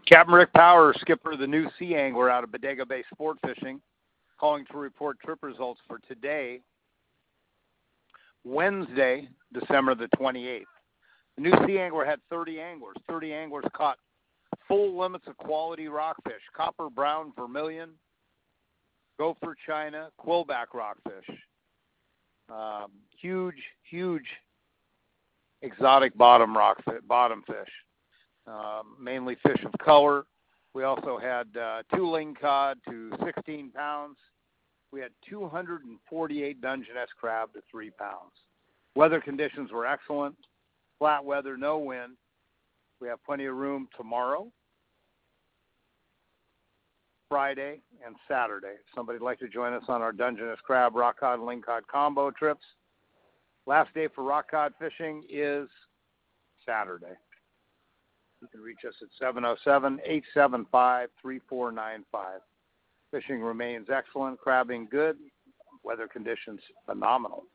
Captain Rick Power, skipper of the new Sea Angler out of Bodega Bay Sport Fishing, calling to report trip results for today, Wednesday, December the 28th. The new Sea Angler had 30 anglers. 30 anglers caught full limits of quality rockfish: copper, brown, vermilion, gopher, china, quillback rockfish. Huge exotic bottom fish. Mainly fish of color. We also had 2 lingcod to 16 pounds. We had 248 Dungeness crab to 3 pounds. Weather conditions were excellent. Flat weather, no wind. We have plenty of room tomorrow, Friday, and Saturday. If somebody'd like to join us on our Dungeness crab, rock cod, and lingcod combo trips. Last day for rock cod fishing is Saturday. You can reach us at 707-875-3495. Fishing remains excellent, crabbing good, weather conditions phenomenal.